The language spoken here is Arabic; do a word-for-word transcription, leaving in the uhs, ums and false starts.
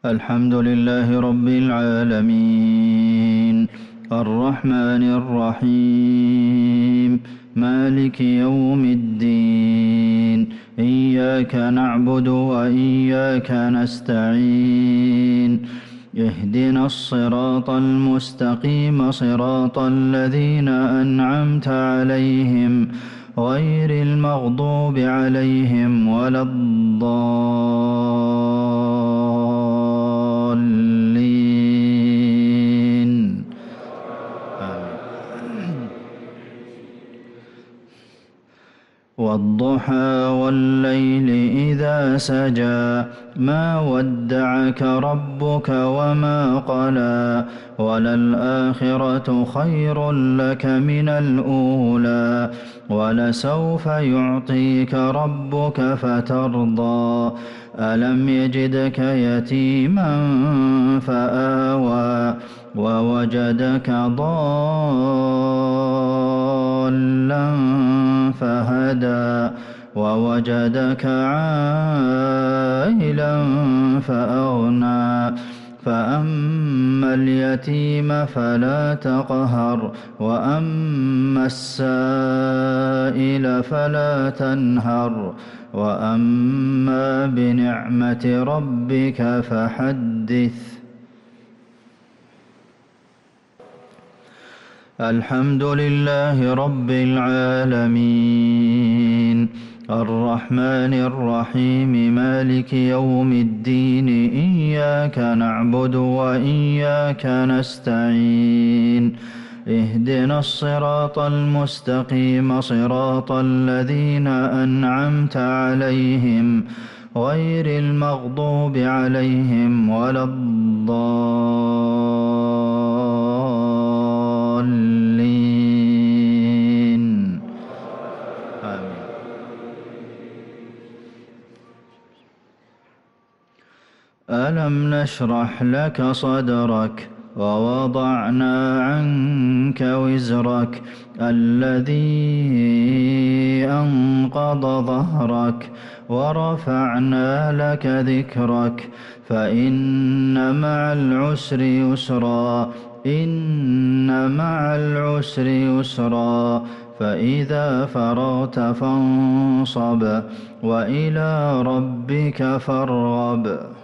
الحمد لله رب العالمين الرحمن الرحيم مالك يوم الدين إياك نعبد وإياك نستعين اهدنا الصراط المستقيم صراط الذين أنعمت عليهم غير المغضوب عليهم ولا الضالين آمين. والضحى والليل إذا سجى ما ودعك ربك وما قلى وللآخرة خير لك من الأولى ولسوف يعطيك ربك فترضى ألم يجدك يتيما فآوى ووجدك ضالا فهدى ووجدك عائلا فأغنى فأما اليتيم فلا تقهر وأما السائل فلا تنهر وأما بنعمة ربك فحدث. الحمد لله رب العالمين الرحمن الرحيم مالك يوم الدين إياك نعبد وإياك نستعين اهدنا الصراط المستقيم صراط الذين أنعمت عليهم غير المغضوب عليهم ولا الضالين آمين. ألم نشرح لك صدرك ووضعنا عنك وزرك الذي أنقض ظهرك ورفعنا لك ذكرك فإن مع العسر يسرا إن مع العسر يسرا فإذا فرغت فانصب وإلى ربك فارغب.